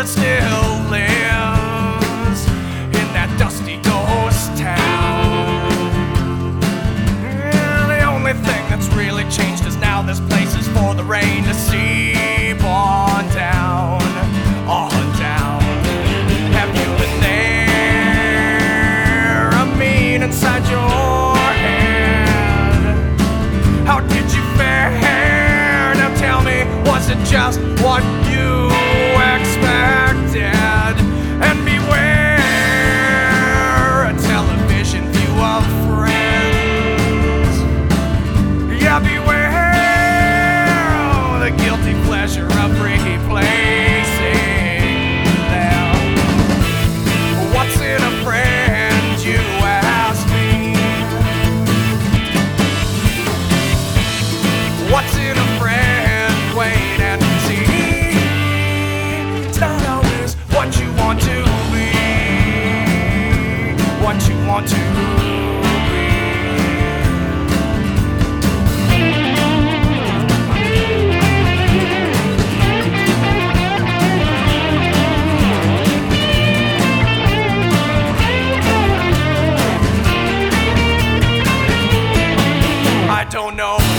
still lives in that dusty ghost town. Yeah, the only thing that's really changed is now this place is for the rain to seep on down, on down. Have you been there? I mean, inside your head, how did you fare? Now tell me, was it just what you expected? And beware a television view of friends. Yeah, beware the guilty pleasure of replacing them. What's in a friend, you ask me? What's in a friend? Wait and see. It's not always what you want to be, what you want to be. I don't know